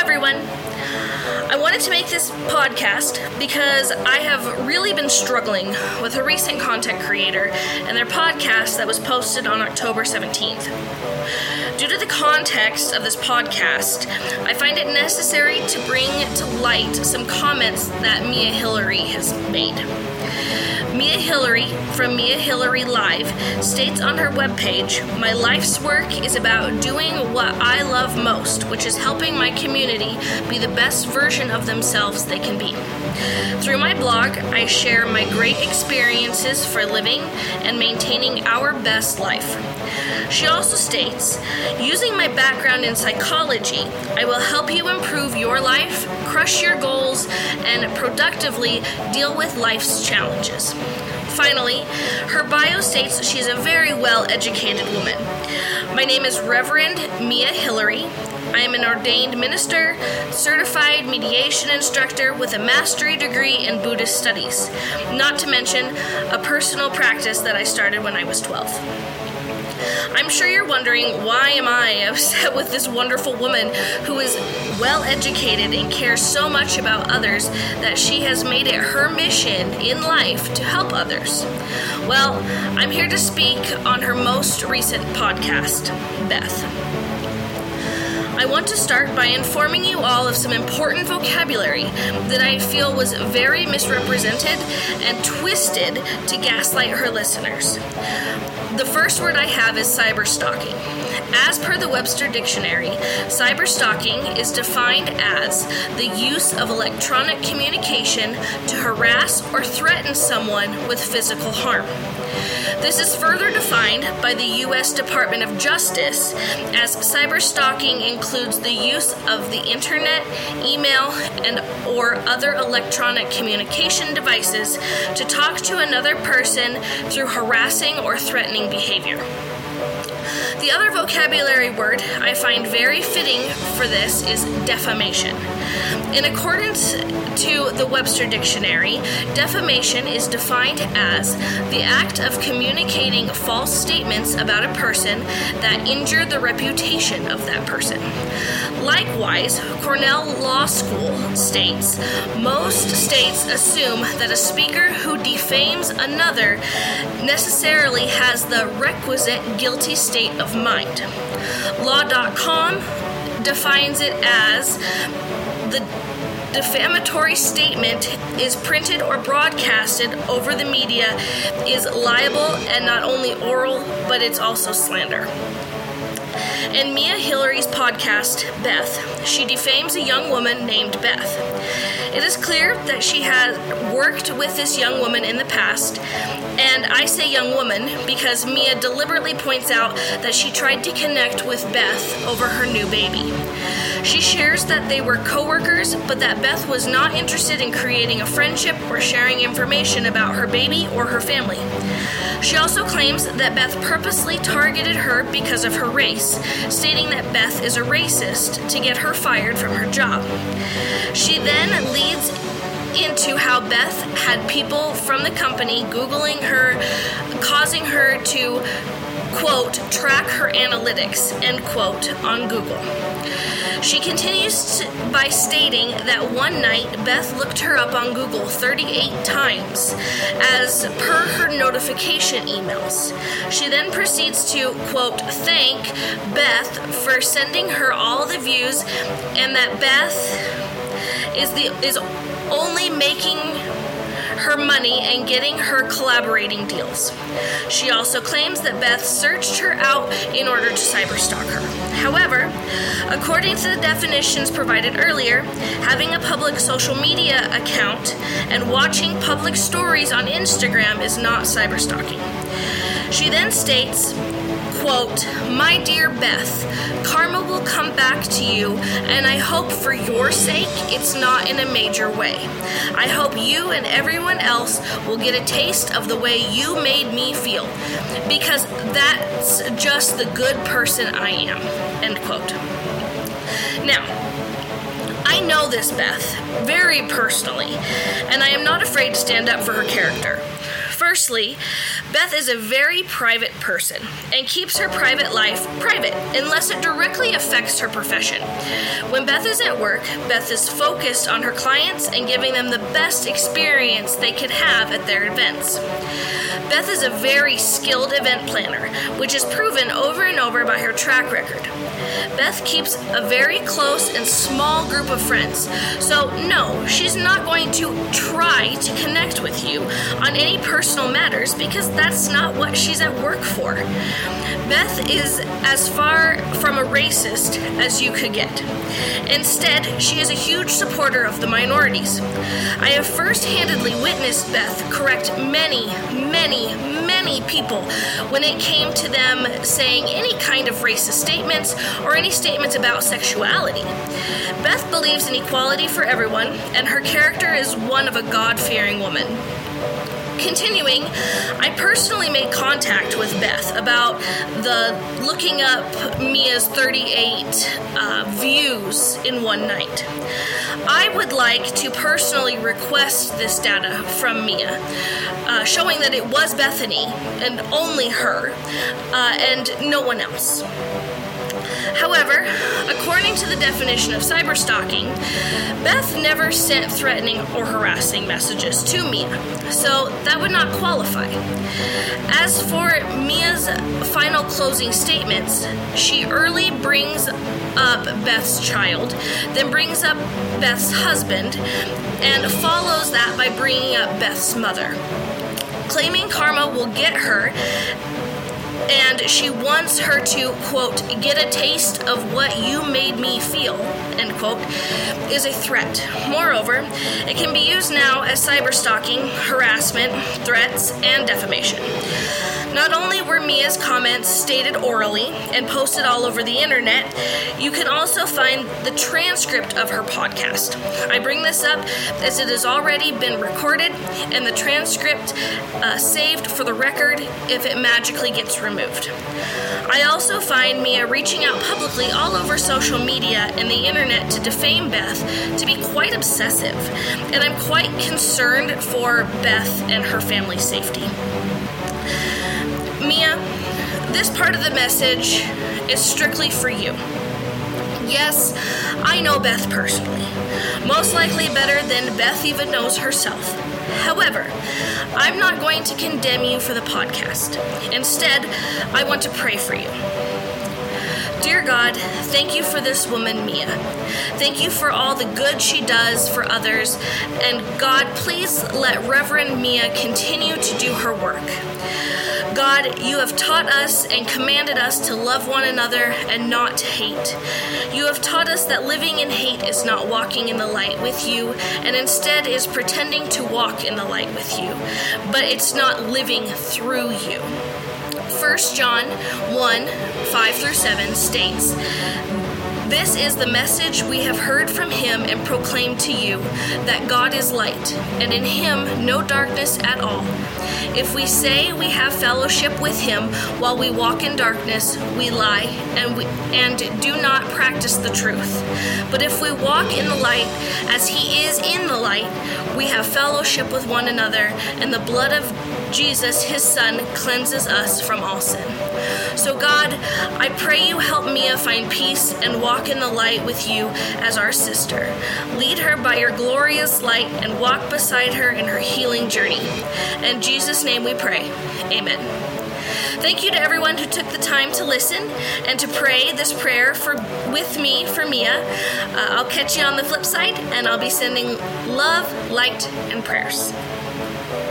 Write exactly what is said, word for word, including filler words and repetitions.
everyone. I wanted to make this podcast because I have really been struggling with a recent content creator and their podcast that was posted on October seventeenth. Due to the context of this podcast, I find it necessary to bring to light some comments that Mia Hillary has made. Mia Hillary from Mia Hillary Live states on her webpage, "My life's work is about doing what I love most, which is helping my community be the best version of themselves they can be. Through my blog, I share my great experiences for living and maintaining our best life." She also states, "Using my background in psychology, I will help you improve your life, crush your goals, and productively deal with life's challenges." Finally, her bio states she's a very well-educated woman. "My name is Reverend Mia Hillary. I am an ordained minister, certified mediation instructor with a mastery degree in Buddhist studies, not to mention a personal practice that I started when I was twelve. I'm sure you're wondering, why am I upset with this wonderful woman who is well educated and cares so much about others that she has made it her mission in life to help others? Well, I'm here to speak on her most recent podcast, Beth. I want to start by informing you all of some important vocabulary that I feel was very misrepresented and twisted to gaslight her listeners. The first word I have is cyberstalking. As per the Webster Dictionary, cyberstalking is defined as the use of electronic communication to harass or threaten someone with physical harm. This is further defined by the U S Department of Justice, as cyberstalking includes the use of the internet, email, and or other electronic communication devices to talk to another person through harassing or threatening behavior. The other vocabulary word I find very fitting for this is defamation. In accordance to the Webster Dictionary, defamation is defined as the act of communicating false statements about a person that injure the reputation of that person. Likewise, Cornell Law School states, most states assume that a speaker who defames another necessarily has the requisite guilty state of mind. Law dot com defines it as the defamatory statement is printed or broadcasted over the media is liable and not only oral, but it's also slander. In Mia Hillary's podcast, Beth, she defames a young woman named Beth. It is clear that she has worked with this young woman in the past, and I say young woman because Mia deliberately points out that she tried to connect with Beth over her new baby. She shares that they were co-workers, but that Beth was not interested in creating a friendship or sharing information about her baby or her family. She also claims that Beth purposely targeted her because of her race, stating that Beth is a racist to get her fired from her job. She then leads into how Beth had people from the company Googling her, causing her to, quote, track her analytics, end quote, on Google. She continues to, by stating that one night Beth looked her up on Google thirty-eight times as per her notification emails. She then proceeds to, quote, thank Beth for sending her all the views and that Beth is the is only making her money and getting her collaborating deals. She also claims that Beth searched her out in order to cyberstalk her. However, according to the definitions provided earlier, having a public social media account and watching public stories on Instagram is not cyberstalking. She then states, quote, my dear Beth, karma will come back to you, and I hope for your sake it's not in a major way. I hope you and everyone else will get a taste of the way you made me feel, because that's just the good person I am, end quote. Now, I know this Beth very personally, and I am not afraid to stand up for her character. Firstly, Beth is a very private person and keeps her private life private unless it directly affects her profession. When Beth is at work, Beth is focused on her clients and giving them the best experience they could have at their events. Beth is a very skilled event planner, which is proven over and over by her track record. Beth keeps a very close and small group of friends, so no, she's not going to try to connect with you on any personal matters because that's not what she's at work for. Beth is as far from a racist as you could get. Instead, she is a huge supporter of the minorities. I have first-handedly witnessed Beth correct many, many, many people when it came to them saying any kind of racist statements or any statements about sexuality. Beth believes in equality for everyone, and her character is one of a God-fearing woman. Continuing, I personally made contact with Beth about the looking up Mia's thirty-eight uh, views in one night. I would like to personally request this data from Mia, uh, showing that it was Bethany and only her, uh, and no one else. However, according to the definition of cyberstalking, Beth never sent threatening or harassing messages to Mia, so that would not qualify. As for Mia's final closing statements, she early brings up Beth's child, then brings up Beth's husband, and follows that by bringing up Beth's mother, claiming karma will get her, and she wants her to, quote, get a taste of what you made me feel, end quote, is a threat. Moreover, it can be used now as cyberstalking, harassment, threats, and defamation. Not only were Mia's comments stated orally and posted all over the internet, you can also find the transcript of her podcast. I bring this up as it has already been recorded and the transcript uh, saved for the record if it magically gets removed. I also find Mia reaching out publicly all over social media and the internet to defame Beth to be quite obsessive, and I'm quite concerned for Beth and her family's safety. Mia, this part of the message is strictly for you. Yes, I know Beth personally, most likely better than Beth even knows herself. However, I'm not going to condemn you for the podcast. Instead, I want to pray for you. Dear God, thank you for this woman, Mia. Thank you for all the good she does for others. And God, please let Reverend Mia continue to do her work. God, you have taught us and commanded us to love one another and not to hate. You have taught us that living in hate is not walking in the light with you, and instead is pretending to walk in the light with you, but it's not living through you. First John one, five through seven states, "This is the message we have heard from him and proclaimed to you, that God is light, and in him no darkness at all. If we say we have fellowship with him while we walk in darkness, we lie and we, and do not practice the truth. But if we walk in the light as he is in the light, we have fellowship with one another, and the blood of Jesus, his son, cleanses us from all sin." So God, I pray you help Mia find peace and walk in the light with you as our sister. Lead her by your glorious light and walk beside her in her healing journey. In Jesus' name we pray. Amen. Thank you to everyone who took the time to listen and to pray this prayer for with me for Mia. Uh, I'll catch you on the flip side, and I'll be sending love, light, and prayers.